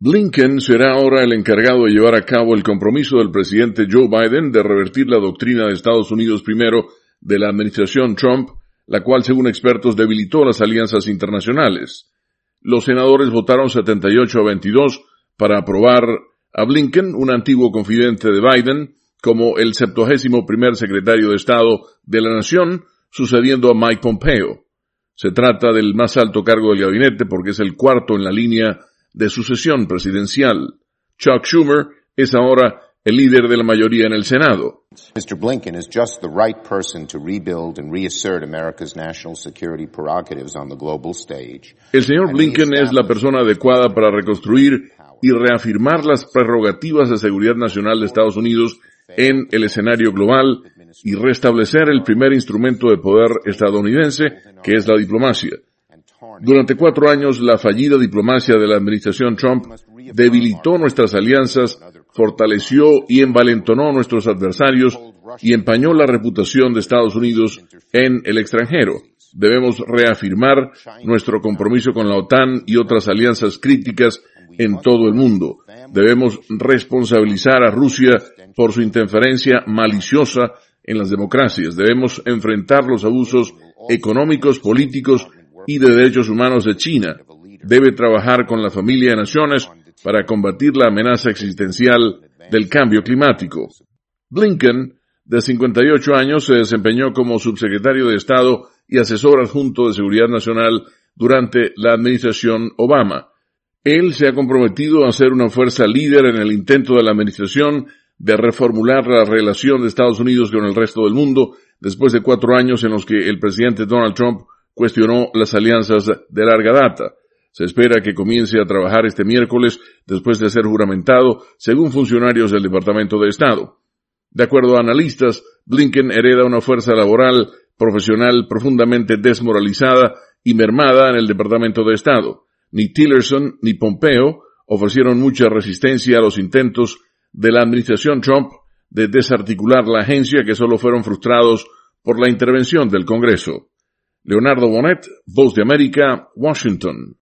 Blinken será ahora el encargado de llevar a cabo el compromiso del presidente Joe Biden de revertir la doctrina de Estados Unidos primero de la administración Trump, la cual, según expertos, debilitó las alianzas internacionales. Los senadores votaron 78-22 para aprobar a Blinken, un antiguo confidente de Biden, como el 71º secretario de Estado de la nación, sucediendo a Mike Pompeo. Se trata del más alto cargo del gabinete porque es el cuarto en la línea de sucesión presidencial. Chuck Schumer es ahora el líder de la mayoría en el Senado. Mr. Blinken is just the right person to rebuild and reassert America's national security prerogatives on the global stage. El señor Blinken es la persona adecuada para reconstruir y reafirmar las prerrogativas de seguridad nacional de Estados Unidos en el escenario global y restablecer el primer instrumento de poder estadounidense, que es la diplomacia. Durante 4 años, la fallida diplomacia de la administración Trump debilitó nuestras alianzas, fortaleció y envalentonó a nuestros adversarios y empañó la reputación de Estados Unidos en el extranjero. Debemos reafirmar nuestro compromiso con la OTAN y otras alianzas críticas en todo el mundo. Debemos responsabilizar a Rusia por su interferencia maliciosa en las democracias. Debemos enfrentar los abusos económicos, políticos y de derechos humanos de China. Debe trabajar con la familia de naciones para combatir la amenaza existencial del cambio climático. Blinken, de 58 años, se desempeñó como subsecretario de Estado y asesor adjunto de Seguridad Nacional durante la administración Obama. Él se ha comprometido a ser una fuerza líder en el intento de la administración de reformular la relación de Estados Unidos con el resto del mundo después de 4 años en los que el presidente Donald Trump cuestionó las alianzas de larga data. Se espera que comience a trabajar este miércoles después de ser juramentado, según funcionarios del Departamento de Estado. De acuerdo a analistas, Blinken hereda una fuerza laboral profesional profundamente desmoralizada y mermada en el Departamento de Estado. Ni Tillerson ni Pompeo ofrecieron mucha resistencia a los intentos de la administración Trump de desarticular la agencia, que solo fueron frustrados por la intervención del Congreso. Leonardo Bonet, Voz de América, Washington.